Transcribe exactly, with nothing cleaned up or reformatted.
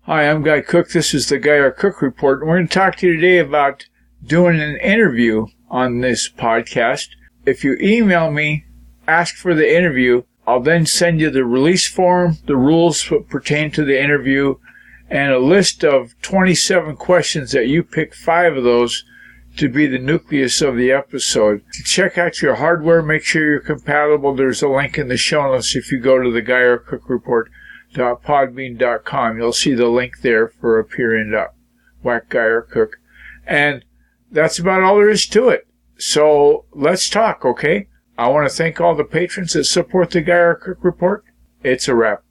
Hi, I'm Guy Cook. This is the Guy R. Cook Report. And we're going to talk to you today about doing an interview on this podcast. If you email me, ask for the interview, I'll then send you the release form, the rules that pertain to the interview, and a list of twenty-seven questions that you pick five of those to be the nucleus of the episode. To check out your hardware, make sure you're compatible. There's a link in the show notes if you go to the Guy R. Cook Report dot podbean dot com. You'll see the link there for appearing at Whack Guy R. Cook. And that's about all there is to it. So let's talk, okay? I want to thank all the patrons that support the Guy R. Cook Report. It's a wrap.